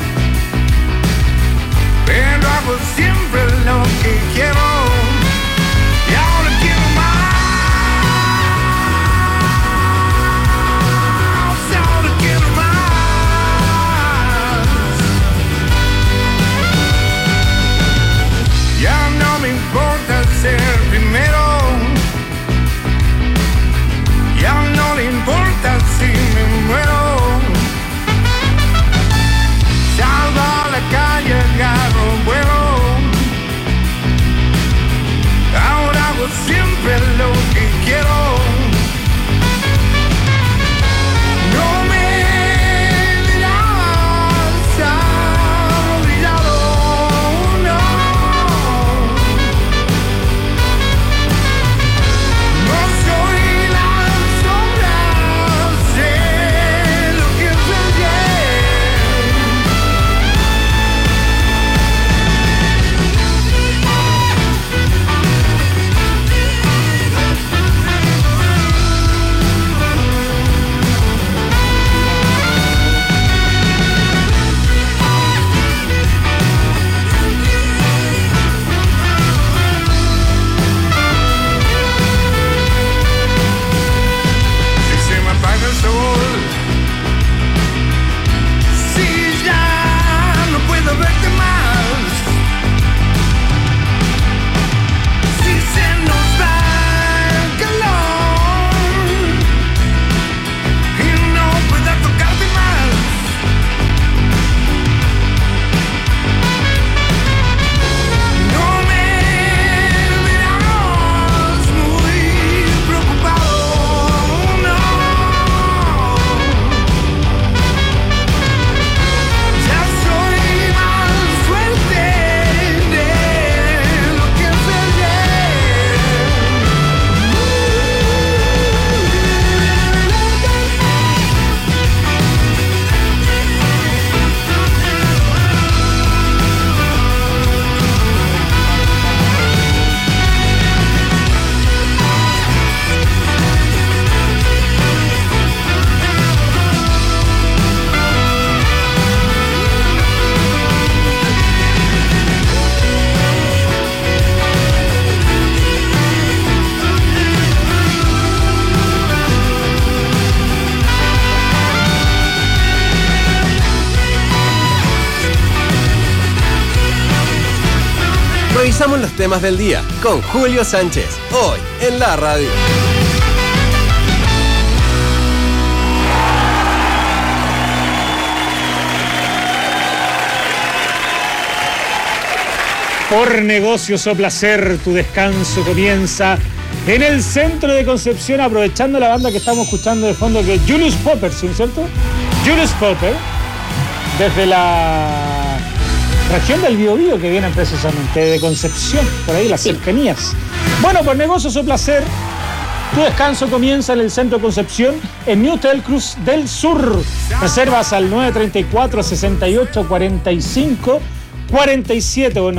Revisamos los temas del día con Julio Sánchez, hoy en la radio. Por negocios o placer, tu descanso comienza en el centro de Concepción, aprovechando la banda que estamos escuchando de fondo, que es Julius Popper, ¿sí, cierto? Julius Popper, desde la región del Biobío, que vienen precisamente de Concepción, por ahí las cercanías. Bueno, por negocios o placer, tu descanso comienza en el centro de Concepción, en New Hotel Cruz del Sur. Reservas al 934-6845-47 o en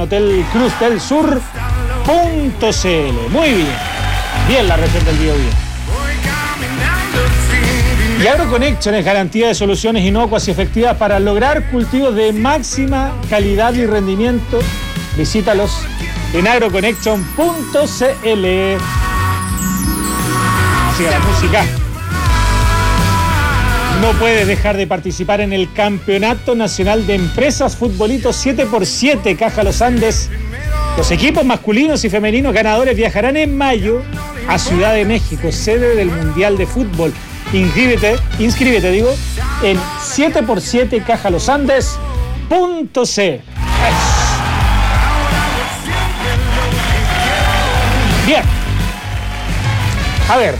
hotelcruzdelsur.cl. Muy bien. Bien la región del Biobío. Y AgroConnection es garantía de soluciones inocuas y efectivas para lograr cultivos de máxima calidad y rendimiento. Visítalos en agroconnection.cl. Siga la música. No puedes dejar de participar en el Campeonato Nacional de Empresas Futbolitos 7x7 Caja Los Andes. Los equipos masculinos y femeninos ganadores viajarán en mayo a Ciudad de México, sede del Mundial de Fútbol. Inscríbete en 7x7cajalosandes.c. Bien. A ver.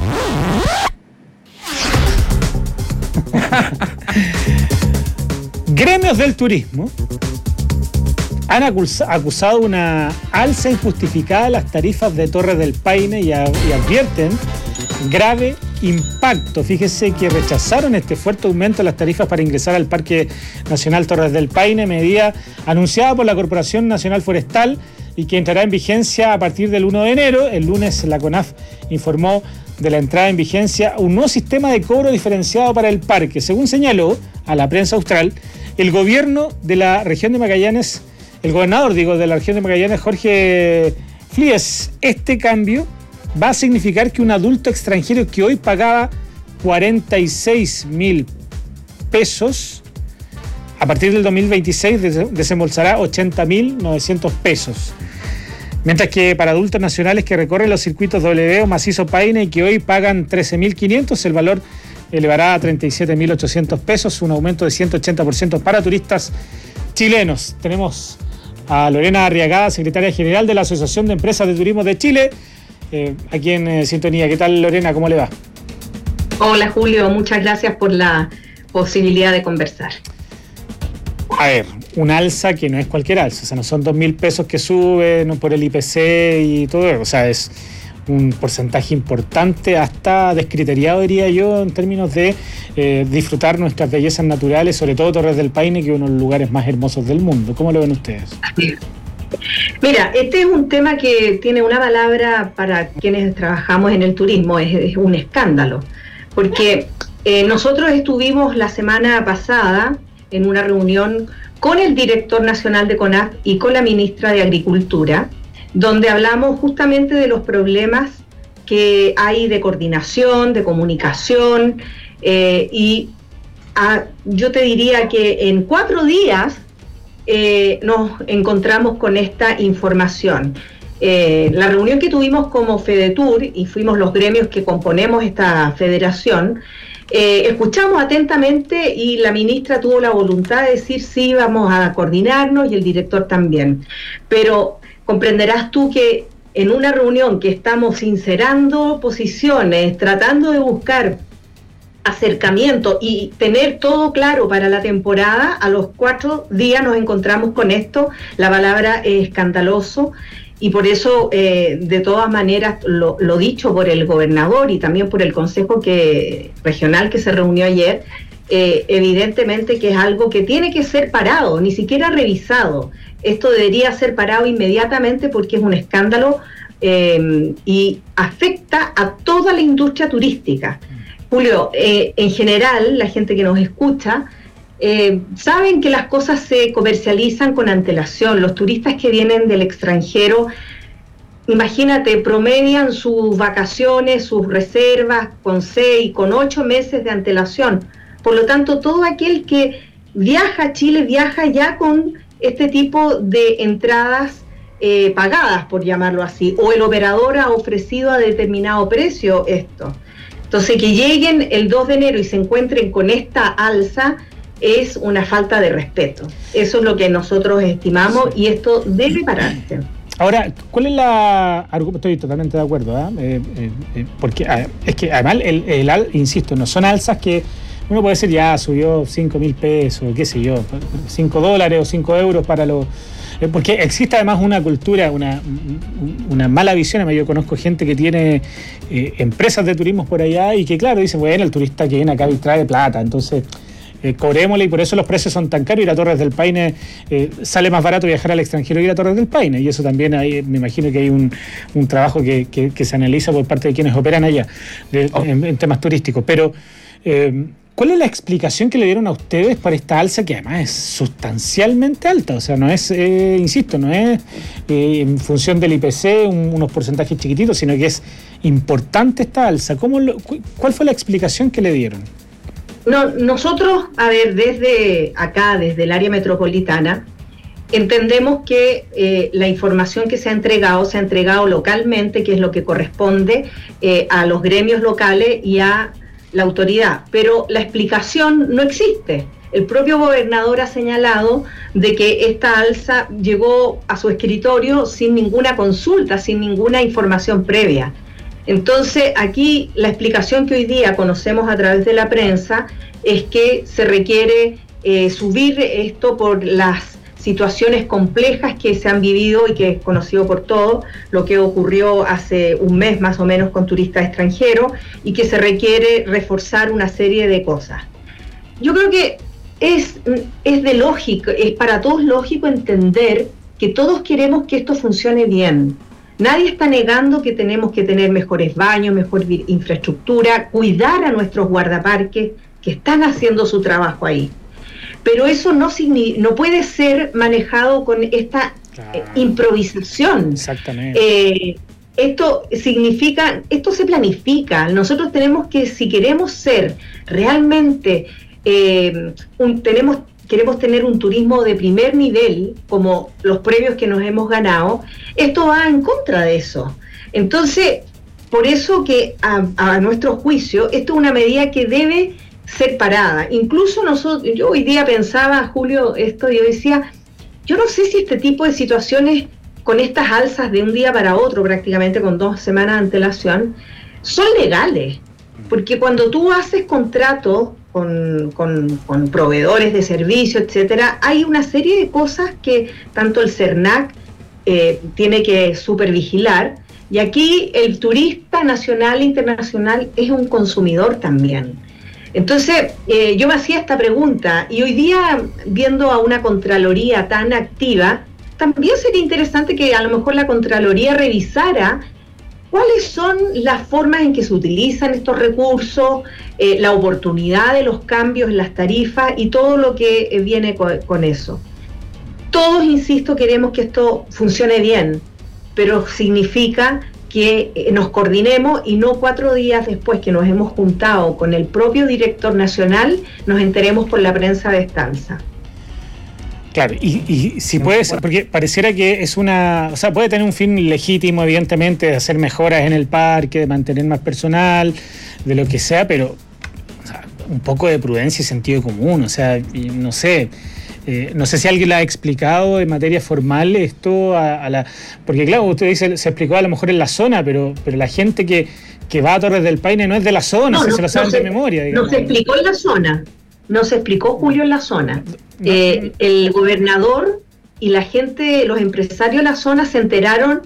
Gremios del turismo han acusado una alza injustificada de las tarifas de Torres del Paine y advierten grave impacto. Fíjese que rechazaron este fuerte aumento de las tarifas para ingresar al Parque Nacional Torres del Paine, medida anunciada por la Corporación Nacional Forestal y que entrará en vigencia a partir del 1 de enero. El lunes la CONAF informó de la entrada en vigencia un nuevo sistema de cobro diferenciado para el parque. Según señaló a la prensa austral, el gobernador de la región de Magallanes, Jorge Flies, este cambio va a significar que un adulto extranjero que hoy pagaba 46.000 pesos, a partir del 2026 desembolsará 80.900 pesos. Mientras que para adultos nacionales que recorren los circuitos W o Macizo Paine y que hoy pagan 13.500, el valor elevará a 37.800 pesos, un aumento de 180% para turistas chilenos. Tenemos a Lorena Arriagada, secretaria general de la Asociación de Empresas de Turismo de Chile, aquí en Sintonía. ¿Qué tal, Lorena? ¿Cómo le va? Hola, Julio. Muchas gracias por la posibilidad de conversar. A ver, un alza que no es cualquier alza, o sea, no son 2.000 pesos que suben por el IPC y todo eso, o sea, es un porcentaje importante, hasta descriteriado, diría yo, en términos de disfrutar nuestras bellezas naturales, sobre todo Torres del Paine, que es uno de los lugares más hermosos del mundo. ¿Cómo lo ven ustedes? Mira, este es un tema que tiene una palabra para quienes trabajamos en el turismo, es un escándalo, porque nosotros estuvimos la semana pasada en una reunión con el director nacional de CONAF y con la ministra de Agricultura, donde hablamos justamente de los problemas que hay de coordinación, de comunicación, yo te diría que en 4 días nos encontramos con esta información. La reunión que tuvimos como FEDETUR, y fuimos los gremios que componemos esta federación, escuchamos atentamente y la ministra tuvo la voluntad de decir sí, vamos a coordinarnos, y el director también. Pero comprenderás tú que en una reunión que estamos sincerando posiciones, tratando de buscar acercamiento y tener todo claro para la temporada, a los 4 días nos encontramos con esto. La palabra es escandaloso. Y por eso, de todas maneras, lo dicho por el gobernador y también por el Consejo Regional que se reunió ayer, evidentemente que es algo que tiene que ser parado, ni siquiera revisado. Esto debería ser parado inmediatamente porque es un escándalo y afecta a toda la industria turística. Julio, en general, la gente que nos escucha, saben que las cosas se comercializan con antelación. Los turistas que vienen del extranjero, imagínate, promedian sus vacaciones, sus reservas con 6, con 8 meses de antelación. Por lo tanto, todo aquel que viaja a Chile viaja ya con este tipo de entradas pagadas, por llamarlo así, o el operador ha ofrecido a determinado precio esto. Entonces, que lleguen el 2 de enero y se encuentren con esta alza es una falta de respeto. Eso es lo que nosotros estimamos y esto debe pararse. Ahora, ¿cuál es la...? Estoy totalmente de acuerdo, porque es que además, insisto, no son alzas que uno puede decir, ya subió 5.000 pesos, qué sé yo, $5 o 5 euros para los... Porque existe además una cultura, una mala visión. Yo conozco gente que tiene empresas de turismo por allá y que, claro, dice, bueno, el turista que viene acá y trae plata, entonces cobrémosle, y por eso los precios son tan caros. Ir a Torres del Paine sale más barato viajar al extranjero que ir a Torres del Paine, y eso también hay, me imagino que hay un trabajo que se analiza por parte de quienes operan allá en temas turísticos. Pero ¿cuál es la explicación que le dieron a ustedes para esta alza, que además es sustancialmente alta? O sea, no es, insisto, no es en función del IPC unos porcentajes chiquititos, sino que es importante esta alza. ¿Cuál fue la explicación que le dieron? No, nosotros, desde acá, desde el área metropolitana, entendemos que la información que se ha entregado localmente, que es lo que corresponde a los gremios locales y a la autoridad, pero la explicación no existe. El propio gobernador ha señalado de que esta alza llegó a su escritorio sin ninguna consulta, sin ninguna información previa. Entonces, aquí la explicación que hoy día conocemos a través de la prensa es que se requiere subir esto por las situaciones complejas que se han vivido y que es conocido por todos, lo que ocurrió hace un mes más o menos con turistas extranjeros, y que se requiere reforzar una serie de cosas. Yo creo que es de lógico, es para todos lógico entender que todos queremos que esto funcione bien. Nadie está negando que tenemos que tener mejores baños, mejor infraestructura, cuidar a nuestros guardaparques que están haciendo su trabajo ahí. Pero eso no puede ser manejado con esta improvisación. Exactamente. Esto se planifica. Nosotros tenemos que, si queremos ser realmente, queremos tener un turismo de primer nivel, como los premios que nos hemos ganado, esto va en contra de eso. Entonces, por eso que a nuestro juicio, esto es una medida que debe ser parada. Incluso yo hoy día pensaba, Julio, y yo decía, yo no sé si este tipo de situaciones, con estas alzas de un día para otro, prácticamente con 2 semanas de antelación, son legales. Porque cuando tú haces contratos con proveedores de servicios, etcétera, hay una serie de cosas que tanto el CERNAC tiene que supervigilar, y aquí el turista nacional e internacional es un consumidor también. Entonces, yo me hacía esta pregunta, y hoy día, viendo a una Contraloría tan activa, también sería interesante que a lo mejor la Contraloría revisara cuáles son las formas en que se utilizan estos recursos, la oportunidad de los cambios en las tarifas y todo lo que viene con eso. Todos, insisto, queremos que esto funcione bien, pero significa que nos coordinemos y no 4 días después que nos hemos juntado con el propio director nacional, nos enteremos por la prensa de esta alza. Claro, y si puede ser, porque pareciera que es puede tener un fin legítimo, evidentemente, de hacer mejoras en el parque, de mantener más personal, de lo que sea, pero un poco de prudencia y sentido común, no sé. No sé si alguien le ha explicado de materia formal esto porque claro, usted dice, se explicó a lo mejor en la zona, pero la gente que va a Torres del Paine no es de la zona, se lo saben de memoria, digamos. No se explicó en la zona, no se explicó, Julio, en la zona. El gobernador y la gente, los empresarios de la zona se enteraron,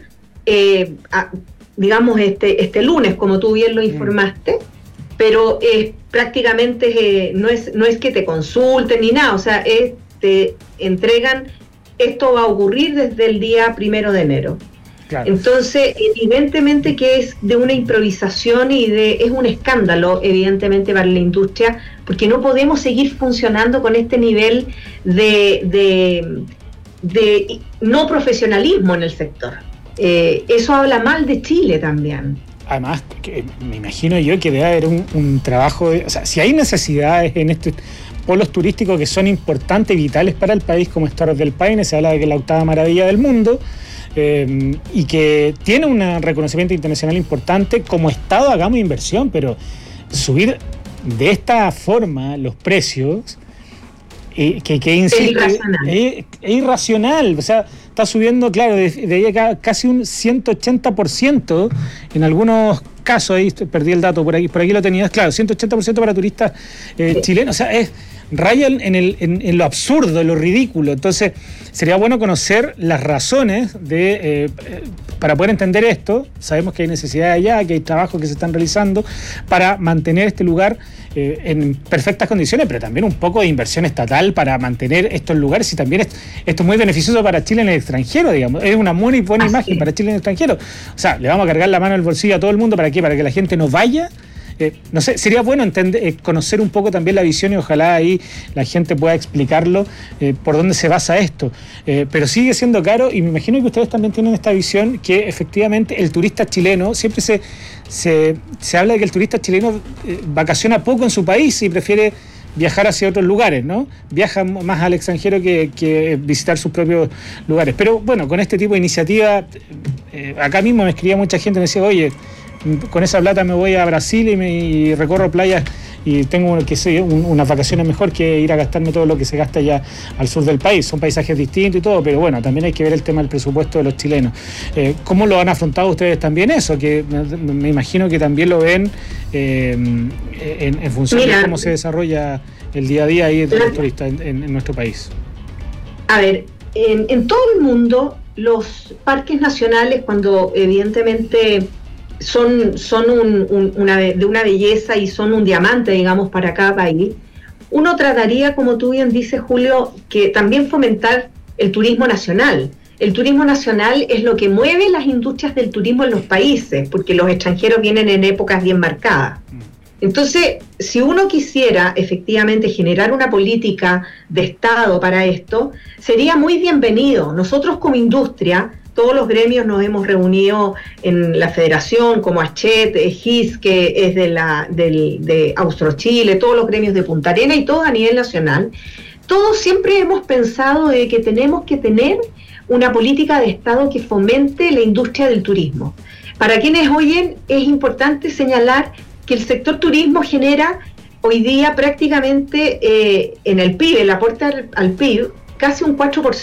digamos, este lunes, como tú bien lo informaste, pero prácticamente no es que te consulten ni nada, te entregan, esto va a ocurrir desde el día 1 de enero. Claro. Entonces, evidentemente que es de una improvisación es un escándalo, evidentemente, para la industria, porque no podemos seguir funcionando con este nivel de no profesionalismo en el sector. Eso habla mal de Chile también. Además, me imagino yo que debe haber un trabajo, si hay necesidades en estos polos turísticos que son importantes y vitales para el país, como es Torres del Paine, se habla de que es la 8ª maravilla del mundo, y que tiene un reconocimiento internacional importante. Como Estado hagamos inversión, pero subir de esta forma los precios es irracional. O sea, está subiendo, claro, de casi un 180% en algunos casos. Ahí perdí el dato, por aquí lo tenías, claro, 180% para turistas chilenos. O sea, es raya en lo absurdo, en lo ridículo. Entonces, sería bueno conocer las razones para poder entender esto. Sabemos que hay necesidades allá, que hay trabajos que se están realizando para mantener este lugar en perfectas condiciones, pero también un poco de inversión estatal para mantener estos lugares, y también esto es muy beneficioso para Chile en el extranjero, digamos. Es una muy buena imagen para Chile en el extranjero. O sea, le vamos a cargar la mano al bolsillo a todo el mundo. ¿Para qué? Para que la gente no vaya. No sé, sería bueno conocer un poco también la visión, y ojalá ahí la gente pueda explicarlo por dónde se basa esto. Pero sigue siendo caro, y me imagino que ustedes también tienen esta visión, que efectivamente el turista chileno, siempre se habla de que el turista chileno vacaciona poco en su país y prefiere viajar hacia otros lugares, ¿no? Viaja más al extranjero que visitar sus propios lugares. Pero bueno, con este tipo de iniciativa, acá mismo me escribía mucha gente, me decía, oye, con esa plata me voy a Brasil y recorro playas y tengo unas vacaciones mejor que ir a gastarme todo lo que se gasta allá al sur del país. Son paisajes distintos y todo, pero bueno, también hay que ver el tema del presupuesto de los chilenos. ¿Cómo lo han afrontado ustedes también eso? Que me imagino que también lo ven en función de cómo se desarrolla el día a día ahí de los turistas en nuestro país. A ver, en todo el mundo, los parques nacionales, cuando evidentemente son de una belleza y son un diamante, digamos, para cada país, uno trataría, como tú bien dices, Julio, que también fomentar el turismo nacional. El turismo nacional es lo que mueve las industrias del turismo en los países, porque los extranjeros vienen en épocas bien marcadas. Entonces, si uno quisiera efectivamente generar una política de Estado para esto, sería muy bienvenido. Nosotros como industria, todos los gremios nos hemos reunido en la federación, como ACHET, GIS, que es de Austrochile, todos los gremios de Punta Arenas y todos a nivel nacional. Todos siempre hemos pensado de que tenemos que tener una política de Estado que fomente la industria del turismo. Para quienes oyen, es importante señalar que el sector turismo genera hoy día prácticamente en el PIB, el aporte al PIB, casi un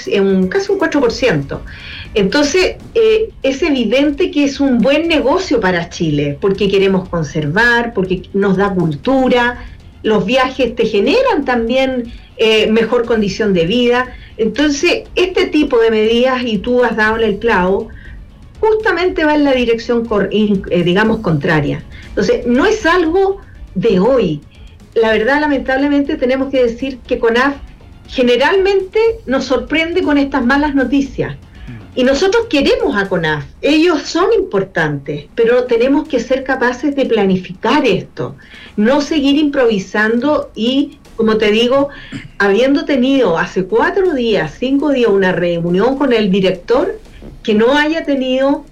4%. Entonces, es evidente que es un buen negocio para Chile, porque queremos conservar, porque nos da cultura, los viajes te generan también mejor condición de vida. Entonces, este tipo de medidas, y tú has dado el clavo, justamente va en la dirección, digamos, contraria. Entonces, no es algo de hoy. La verdad, lamentablemente, tenemos que decir que CONAF generalmente nos sorprende con estas malas noticias. Y nosotros queremos a CONAF, ellos son importantes, pero tenemos que ser capaces de planificar esto, no seguir improvisando y, como te digo, habiendo tenido hace 4 días, 5 días una reunión con el director, que no haya tenido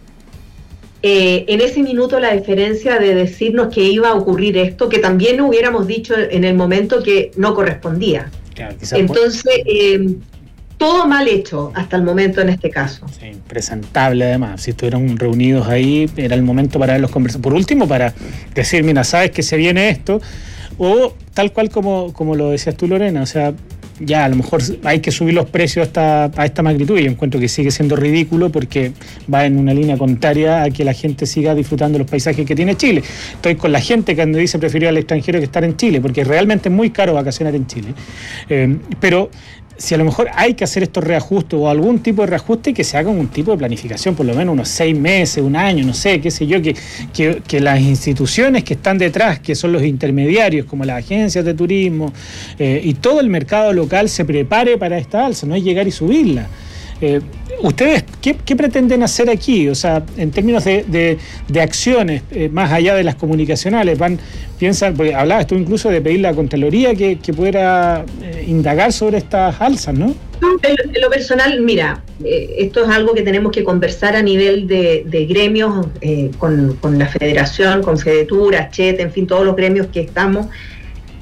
en ese minuto la deferencia de decirnos que iba a ocurrir esto, que también hubiéramos dicho en el momento que no correspondía. Claro, entonces, todo mal hecho hasta el momento en este caso. Sí, impresentable además. Si estuvieron reunidos ahí, era el momento para verlos conversar. Por último, para decir, mira, sabes que se viene esto, o tal cual como lo decías tú, Lorena, o sea, ya a lo mejor hay que subir los precios a esta magnitud, y yo encuentro que sigue siendo ridículo porque va en una línea contraria a que la gente siga disfrutando los paisajes que tiene Chile. Estoy con la gente que dice preferir al extranjero que estar en Chile, porque realmente es muy caro vacacionar en Chile. Pero si a lo mejor hay que hacer estos reajustes o algún tipo de reajuste, que se haga un tipo de planificación, por lo menos unos 6 meses, un año, no sé, qué sé yo, que las instituciones que están detrás, que son los intermediarios, como las agencias de turismo y todo el mercado local, se prepare para esta alza, no es llegar y subirla. ¿Ustedes qué pretenden hacer aquí? O sea, en términos de acciones, más allá de las comunicacionales, piensan, porque hablabas tú incluso de pedir la Contraloría que pudiera indagar sobre estas alzas, ¿no? En lo personal, mira, esto es algo que tenemos que conversar a nivel de gremios, con la Federación, con Fedetur, ACHET, en fin, todos los gremios que estamos.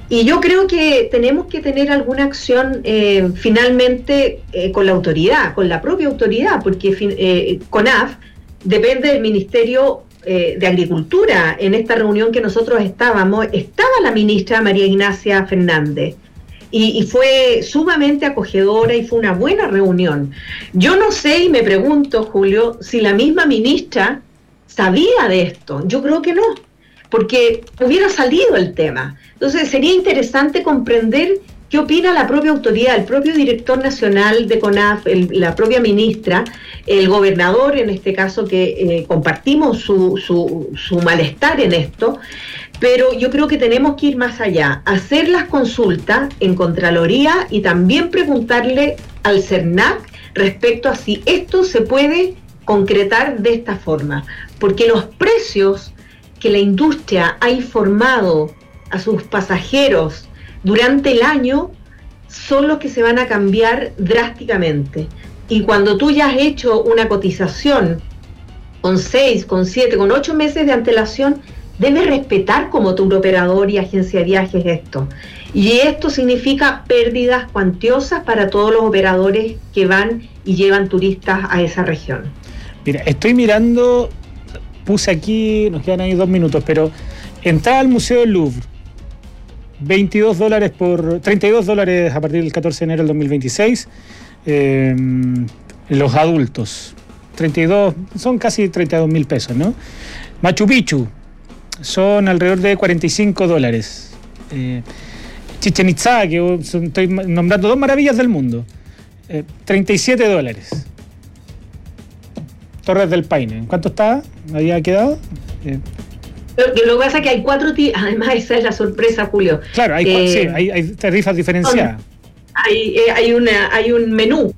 Y yo creo que tenemos que tener alguna acción finalmente con la autoridad, con la propia autoridad, porque CONAF depende del Ministerio de Agricultura. En esta reunión que nosotros estaba la ministra María Ignacia Fernández. Y fue sumamente acogedora y fue una buena reunión. Yo no sé y me pregunto, Julio, si la misma ministra sabía de esto. Yo creo que no, porque hubiera salido el tema. Entonces sería interesante comprender qué opina la propia autoridad, el propio director nacional de CONAF, la propia ministra, el gobernador en este caso, que compartimos su malestar en esto. Pero yo creo que tenemos que ir más allá, hacer las consultas en Contraloría y también preguntarle al CERNAC respecto a si esto se puede concretar de esta forma, porque los precios que la industria ha informado a sus pasajeros durante el año son los que se van a cambiar drásticamente. Y cuando tú ya has hecho una cotización con 6, con 7, con 8 meses de antelación, debes respetar como tour operador y agencia de viajes esto. Y esto significa pérdidas cuantiosas para todos los operadores que van y llevan turistas a esa región. Mira, estoy mirando, puse aquí, nos quedan ahí 2 minutos, pero entrada al Museo del Louvre, $32 a partir del 14 de enero del 2026, los adultos, 32, son casi 32.000 pesos, ¿no? Machu Picchu, son alrededor de $45. Chichén Itzá, que estoy nombrando 2 maravillas del mundo, $37. Torres del Paine, ¿en cuánto está? ¿Había quedado? Lo que pasa es que hay 4 tipos, además esa es la sorpresa, Julio. Claro, hay tarifas diferenciadas. Hay un menú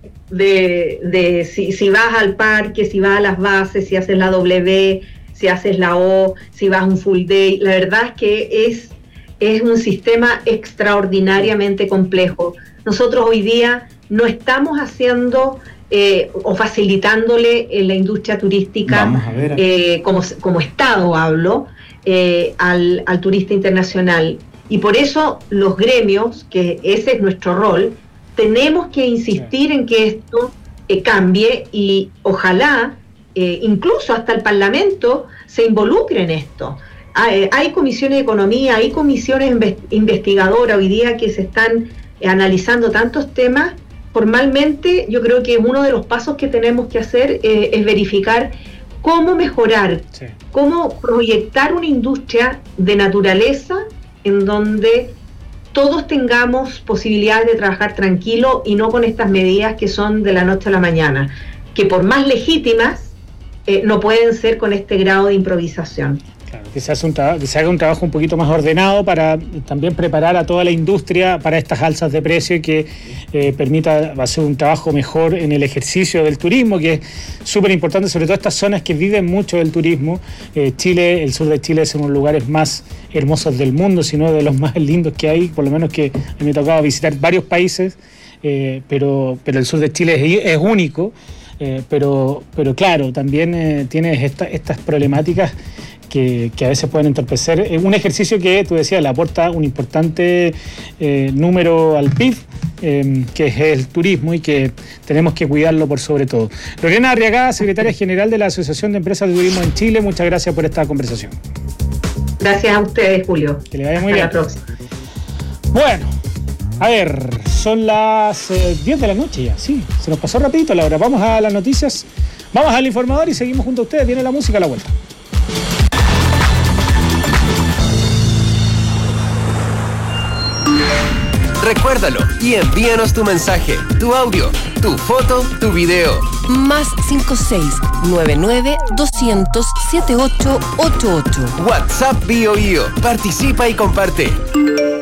de si vas al parque, si vas a las bases, si haces la W, si haces la O, si vas un full day. La verdad es que es un sistema extraordinariamente complejo. Nosotros hoy día no estamos haciendo o facilitándole la industria turística como Estado, hablo, al turista internacional. Y por eso los gremios, que ese es nuestro rol, tenemos que insistir en que esto cambie y ojalá incluso hasta el Parlamento se involucre en esto. Hay comisiones de economía, hay comisiones investigadoras hoy día que se están analizando tantos temas. Formalmente yo creo que uno de los pasos que tenemos que hacer es verificar cómo mejorar, cómo proyectar una industria de naturaleza en donde todos tengamos posibilidades de trabajar tranquilo y no con estas medidas que son de la noche a la mañana, que por más legítimas no pueden ser con este grado de improvisación. Claro, que se haga un trabajo un poquito más ordenado para también preparar a toda la industria para estas alzas de precio y que permita hacer un trabajo mejor en el ejercicio del turismo, que es súper importante, sobre todo estas zonas que viven mucho del turismo. Chile, el sur de Chile es uno de los lugares más hermosos del mundo, si no de los más lindos que hay, por lo menos que a mí me ha tocado visitar varios países, pero el sur de Chile es único. Pero claro, también tienes estas problemáticas que a veces pueden entorpecer un ejercicio que tú decías le aporta un importante número al PIB, que es el turismo y que tenemos que cuidarlo por sobre todo. Lorena Arriagada, secretaria general de la Asociación de Empresas de Turismo en Chile, muchas gracias por esta conversación. Gracias a ustedes, Julio. Que le vaya muy bien. Hasta la próxima. Bueno, a ver, son las 10 de la noche ya, sí, se nos pasó rapidito la hora. Vamos a las noticias, vamos al informador y seguimos junto a ustedes. Viene la música a la vuelta. Recuérdalo y envíanos tu mensaje, tu audio, tu foto, tu video. Más 5699-200-7888. WhatsApp BioIo. Participa y comparte.